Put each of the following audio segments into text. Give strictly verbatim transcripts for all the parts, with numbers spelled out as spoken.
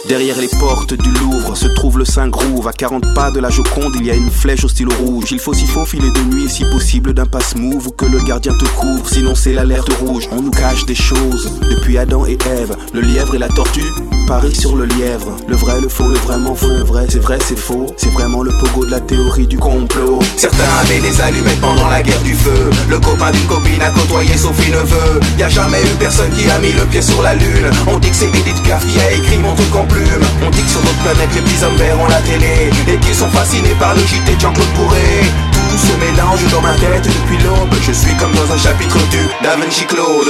Derrière les portes du Louvre se trouve le Saint-Groove. À quarante pas de la Joconde, il y a une flèche au stylo rouge. Il faut s'y faufiler de nuit et si possible d'un passe-move ou que le gardien te couvre, sinon c'est l'alerte rouge. On nous cache des choses depuis Adam et Ève. Le lièvre et la tortue parient sur le lièvre. Le vrai, le faux, le vraiment faux, le vrai, c'est vrai, c'est faux. C'est vraiment le pogo de la théorie du complot. Certains avaient des allumettes pendant la guerre du feu. Le copain d'une copine a côtoyé Sophie Neveu. Y'a jamais eu personne qui a mis le pied sur la lune. On dit que c'est Edith Piaf qui a écrit mon truc en plume. On dit que sur notre planète les petits hommes verts ont la télé et qu'ils sont fascinés par le J T de Jean-Claude Bourré. Tout se mélange dans ma tête depuis l'aube. Je suis comme dans un chapitre du Da Vinci Claude.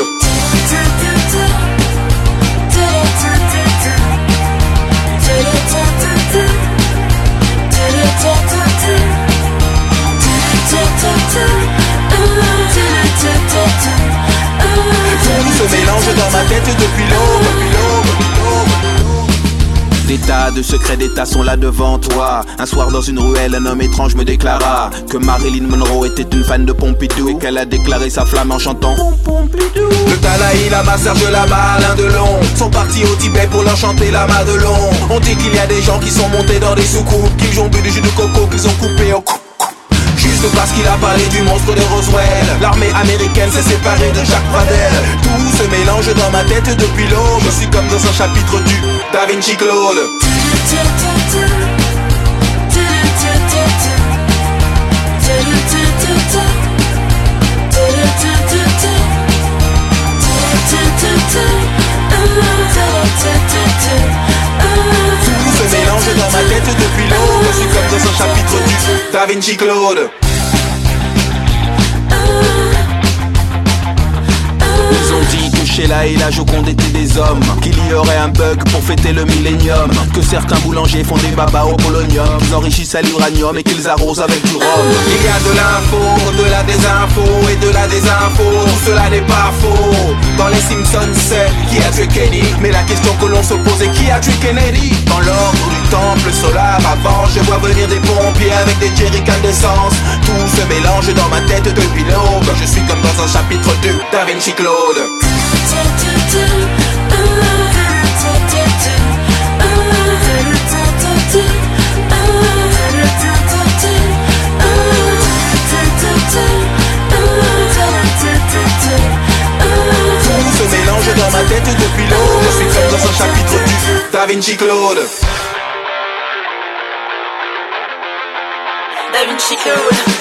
Tout se mélange dans ma tête depuis l'aube. Des tas de secrets d'État sont là devant toi. Un soir dans une ruelle, un homme étrange me déclara que Marilyn Monroe était une fan de Pompidou et qu'elle a déclaré sa flamme en chantant Pompidou. Le Dalai Lama, Serge Lama, Alain Delon sont partis au Tibet pour leur chanter la Madelon. On dit qu'il y a des gens qui sont montés dans des soucoupes, qu'ils ont bu du jus de coco, qu'ils ont coupé au coupe. Juste parce qu'il a parlé du monstre de Roswell. L'armée américaine s'est séparée de Jacques Pradel. Tout se mélange dans ma tête depuis l'aube. Je suis comme dans un chapitre du Da Vinci Claude. Tout se mélange dans ma tête depuis l'aube. Je suis comme dans un chapitre du Da Vinci Claude. Ils ont dit que Sheila et la Joconde étaient des hommes, qu'il y aurait un bug pour fêter le millénium, que certains boulangers font des babas au polonium, qu'ils enrichissent à l'uranium et qu'ils arrosent avec du rhum. Il y a de l'info, de la désinfo et de la désinfo, tout cela n'est pas faux. Dans les Simpsons c'est qui a tué Kenny, mais la question que l'on se pose est qui a tué Kennedy. Dans l'ordre du temple solaire avant, je vois venir des pompiers avec des jerrycans d'essence. Tout se mélange dans ma tête depuis l'aube. Je suis comme dans un chapitre du Da Vinci Claude. Tout se mélange dans ma tête depuis l'aube. Je suis comme dans un chapitre du Da Vinci Claude. Da Vinci Claude.